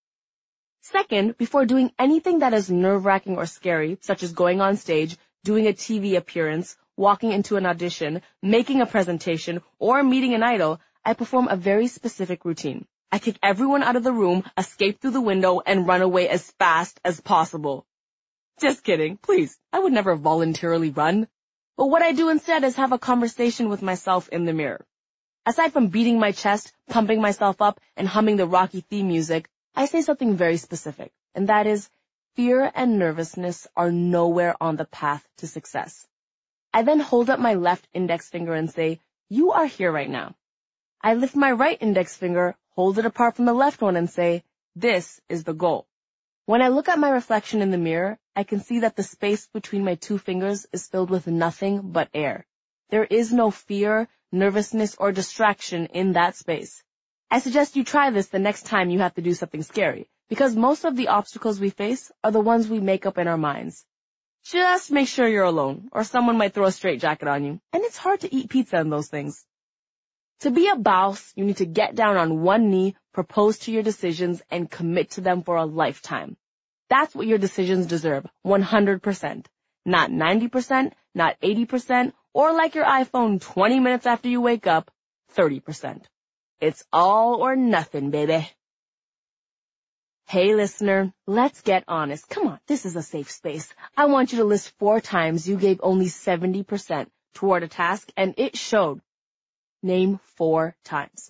Second, before doing anything that is nerve-wracking or scary, such as going on stage, doing a T V appearance, walking into an audition, making a presentation, or meeting an idol, I perform a very specific routine. I kick everyone out of the room, escape through the window, and run away as fast as possible. Just kidding, please. I would never voluntarily run. But what I do instead is have a conversation with myself in the mirror. Aside from beating my chest, pumping myself up, and humming the Rocky theme music, I say something very specific, and that is, fear and nervousness are nowhere on the path to success. I then hold up my left index finger and say, you are here right now. I lift my right index finger, hold it apart from the left one, and say, this is the goal. When I look at my reflection in the mirror, I can see that the space between my two fingers is filled with nothing but air. There is no fear, nervousness, or distraction in that space. I suggest you try this the next time you have to do something scary, because most of the obstacles we face are the ones we make up in our minds. Just make sure you're alone, or someone might throw a straitjacket on you, and it's hard to eat pizza and those things. To be a boss, you need to get down on one knee, propose to your decisions, and commit to them for a lifetime. That's what your decisions deserve, one hundred percent. Not ninety percent, not eighty percent, or like your iPhone twenty minutes after you wake up, thirty percent. It's all or nothing, baby. Hey, listener, let's get honest. Come on, this is a safe space. I want you to list four times you gave only seventy percent toward a task, and it showed. Name four times.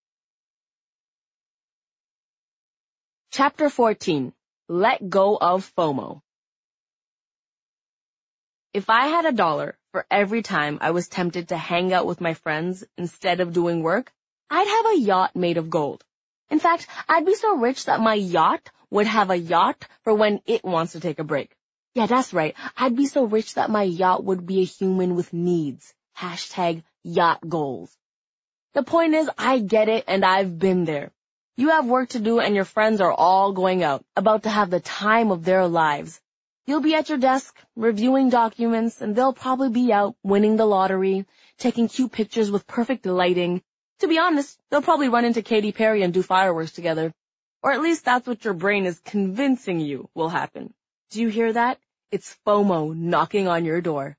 Chapter fourteen. Let go of FOMO. If I had a dollar for every time I was tempted to hang out with my friends instead of doing work, I'd have a yacht made of gold. In fact, I'd be so rich that my yacht would have a yacht for when it wants to take a break. Yeah, that's right. I'd be so rich that my yacht would be a human with needs. Hashtag yacht goals. The point is, I get it and I've been there. You have work to do and your friends are all going out, about to have the time of their lives. You'll be at your desk, reviewing documents, and they'll probably be out winning the lottery, taking cute pictures with perfect lighting. To be honest, they'll probably run into Katy Perry and do fireworks together. Or at least that's what your brain is convincing you will happen. Do you hear that? It's FOMO knocking on your door.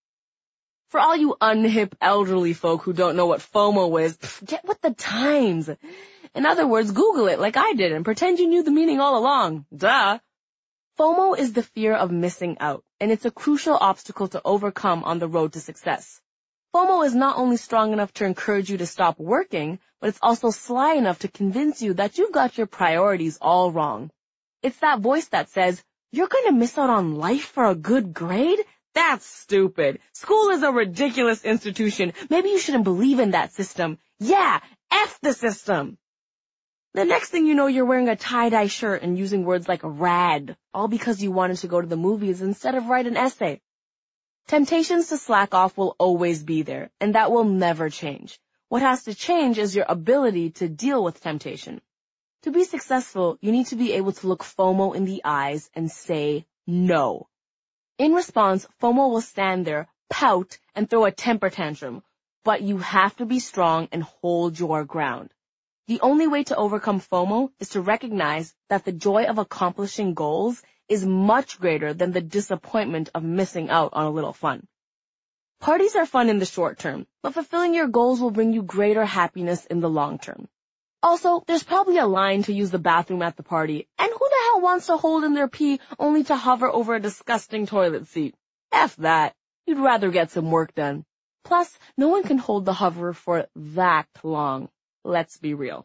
For all you unhip elderly folk who don't know what FOMO is, pff, get with the times. In other words, Google it like I did and pretend you knew the meaning all along. Duh. FOMO is the fear of missing out, and it's a crucial obstacle to overcome on the road to success. FOMO is not only strong enough to encourage you to stop working, but it's also sly enough to convince you that you've got your priorities all wrong. It's that voice that says, you're going to miss out on life for a good grade? That's stupid. School is a ridiculous institution. Maybe you shouldn't believe in that system. Yeah, F the system. The next thing you know, you're wearing a tie-dye shirt and using words like rad, all because you wanted to go to the movies instead of write an essay. Temptations to slack off will always be there, and that will never change. What has to change is your ability to deal with temptation. To be successful, you need to be able to look FOMO in the eyes and say no. In response, FOMO will stand there, pout, and throw a temper tantrum, but you have to be strong and hold your ground. The only way to overcome FOMO is to recognize that the joy of accomplishing goals is much greater than the disappointment of missing out on a little fun. Parties are fun in the short term, but fulfilling your goals will bring you greater happiness in the long term. Also, there's probably a line to use the bathroom at the party, and who the hell wants to hold in their pee only to hover over a disgusting toilet seat? F that. You'd rather get some work done. Plus, no one can hold the hover for that long. Let's be real.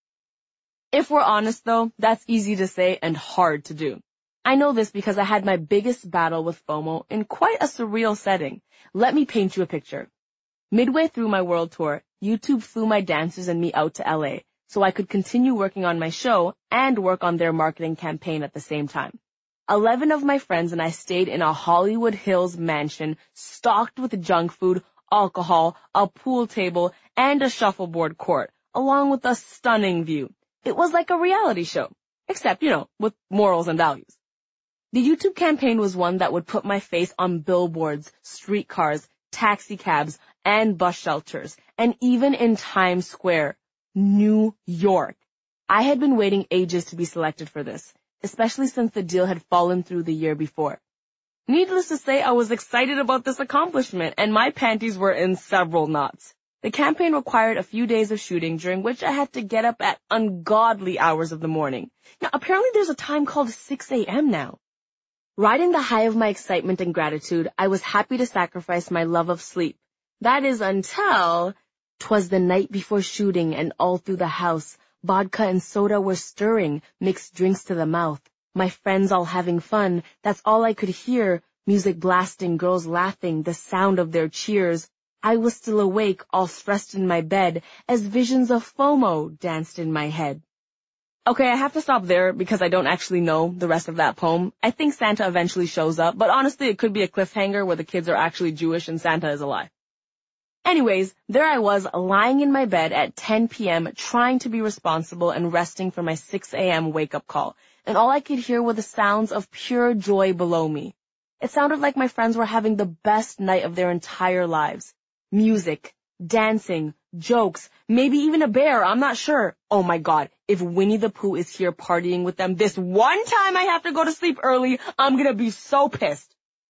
If we're honest though, that's easy to say and hard to do. I know this because I had my biggest battle with FOMO in quite a surreal setting. Let me paint you a picture. Midway through my world tour, YouTube flew my dancers and me out to L A so I could continue working on my show and work on their marketing campaign at the same time. Eleven of my friends and I stayed in a Hollywood Hills mansion stocked with junk food, alcohol, a pool table, and a shuffleboard court, along with a stunning view. It was like a reality show, except, you know, with morals and values. The YouTube campaign was one that would put my face on billboards, streetcars, taxi cabs, and bus shelters, and even in Times Square, New York. I had been waiting ages to be selected for this, especially since the deal had fallen through the year before. Needless to say, I was excited about this accomplishment, and my panties were in several knots. The campaign required a few days of shooting, during which I had to get up at ungodly hours of the morning. Now, apparently there's a time called six a.m. now. Riding the high of my excitement and gratitude, I was happy to sacrifice my love of sleep. That is until 'twas the night before shooting, and all through the house, vodka and soda were stirring, mixed drinks to the mouth. My friends all having fun, that's all I could hear, music blasting, girls laughing, the sound of their cheers. I was still awake, all stressed in my bed, as visions of FOMO danced in my head. Okay, I have to stop there because I don't actually know the rest of that poem. I think Santa eventually shows up, but honestly it could be a cliffhanger where the kids are actually Jewish and Santa is a lie. Anyways, there I was lying in my bed at ten p.m. trying to be responsible and resting for my six a.m. wake-up call, and all I could hear were the sounds of pure joy below me. It sounded like my friends were having the best night of their entire lives. Music, dancing, jokes, maybe even a bear, I'm not sure. Oh my god, if Winnie the Pooh is here partying with them this one time I have to go to sleep early, I'm gonna be so pissed.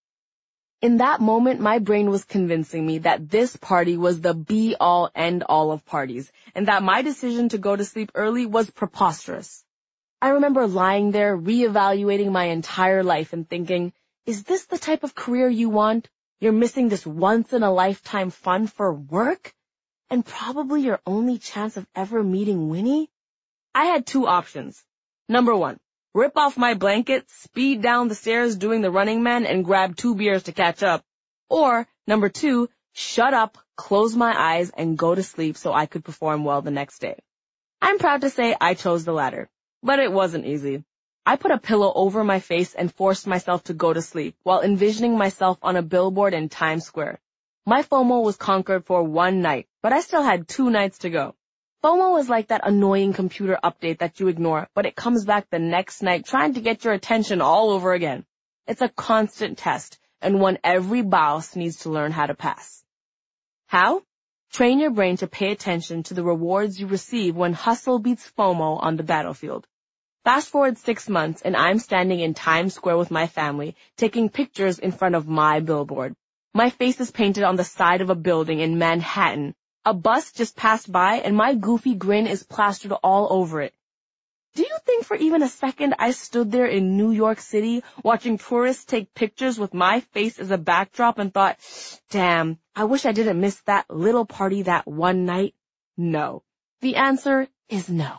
In that moment, my brain was convincing me that this party was the be-all, end-all of parties, and that my decision to go to sleep early was preposterous. I remember lying there, reevaluating my entire life and thinking, is this the type of career you want? You're missing this once-in-a-lifetime fun for work? And probably your only chance of ever meeting Winnie? I had two options. Number one, rip off my blanket, speed down the stairs doing the running man, and grab two beers to catch up. Or, number two, shut up, close my eyes, and go to sleep so I could perform well the next day. I'm proud to say I chose the latter, but it wasn't easy. I put a pillow over my face and forced myself to go to sleep while envisioning myself on a billboard in Times Square. My FOMO was conquered for one night, but I still had two nights to go. FOMO is like that annoying computer update that you ignore, but it comes back the next night trying to get your attention all over again. It's a constant test, and one every boss needs to learn how to pass. How? Train your brain to pay attention to the rewards you receive when hustle beats FOMO on the battlefield. Fast forward six months, and I'm standing in Times Square with my family, taking pictures in front of my billboard. My face is painted on the side of a building in Manhattan. A bus just passed by, and my goofy grin is plastered all over it. Do you think for even a second I stood there in New York City watching tourists take pictures with my face as a backdrop and thought, damn, I wish I didn't miss that little party that one night? No. The answer is no.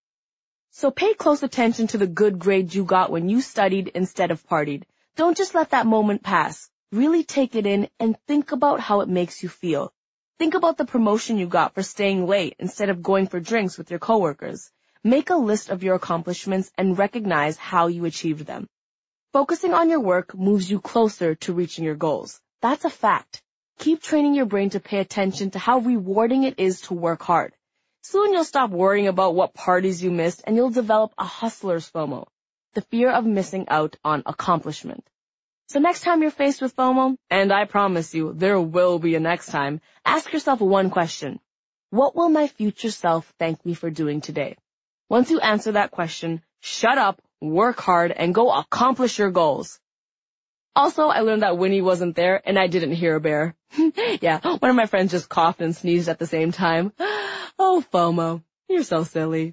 So pay close attention to the good grades you got when you studied instead of partied. Don't just let that moment pass. Really take it in and think about how it makes you feel. Think about the promotion you got for staying late instead of going for drinks with your coworkers. Make a list of your accomplishments and recognize how you achieved them. Focusing on your work moves you closer to reaching your goals. That's a fact. Keep training your brain to pay attention to how rewarding it is to work hard. Soon you'll stop worrying about what parties you missed and you'll develop a hustler's FOMO, the fear of missing out on accomplishment. So next time you're faced with FOMO, and I promise you there will be a next time, ask yourself one question. What will my future self thank me for doing today? Once you answer that question, shut up, work hard, and go accomplish your goals. Also, I learned that Winnie wasn't there, and I didn't hear a bear. Yeah, one of my friends just coughed and sneezed at the same time. Oh, FOMO, you're so silly.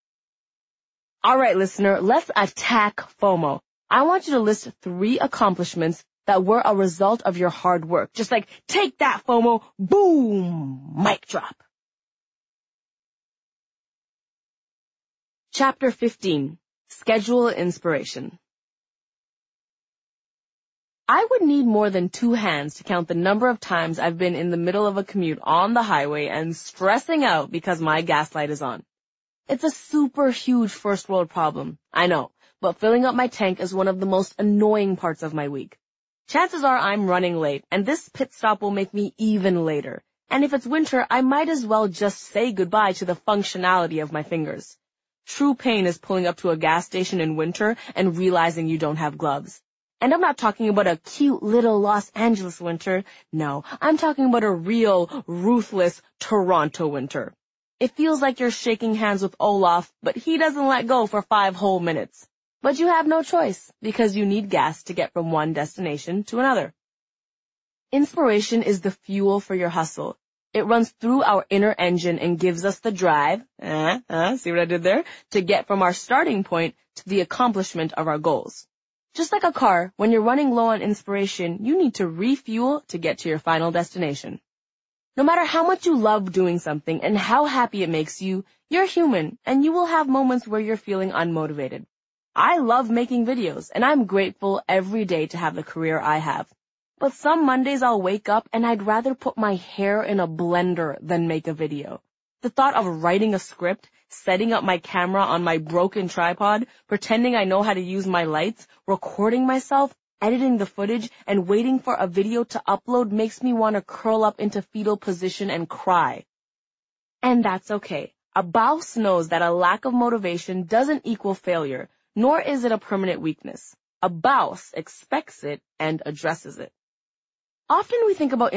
All right, listener, let's attack FOMO. I want you to list three accomplishments that were a result of your hard work. Just like, take that, FOMO, boom, mic drop. Chapter fifteen, Schedule Inspiration. I would need more than two hands to count the number of times I've been in the middle of a commute on the highway and stressing out because my gas light is on. It's a super huge first world problem, I know, but filling up my tank is one of the most annoying parts of my week. Chances are I'm running late, and this pit stop will make me even later. And if it's winter, I might as well just say goodbye to the functionality of my fingers. True pain is pulling up to a gas station in winter and realizing you don't have gloves. And I'm not talking about a cute little Los Angeles winter. No, I'm talking about a real, ruthless Toronto winter. It feels like you're shaking hands with Olaf, but he doesn't let go for five whole minutes. But you have no choice, because you need gas to get from one destination to another. Inspiration is the fuel for your hustle. It runs through our inner engine and gives us the drive, uh, uh, see what I did there, to get from our starting point to the accomplishment of our goals. Just like a car, when you're running low on inspiration, you need to refuel to get to your final destination. No matter how much you love doing something and how happy it makes you, you're human, and you will have moments where you're feeling unmotivated. I love making videos, and I'm grateful every day to have the career I have. But some Mondays I'll wake up and I'd rather put my hair in a blender than make a video. The thought of writing a script, setting up my camera on my broken tripod, pretending I know how to use my lights, recording myself, editing the footage and waiting for a video to upload makes me want to curl up into fetal position and cry. And that's okay. A boss knows that a lack of motivation doesn't equal failure, nor is it a permanent weakness. A boss expects it and addresses it. Often we think about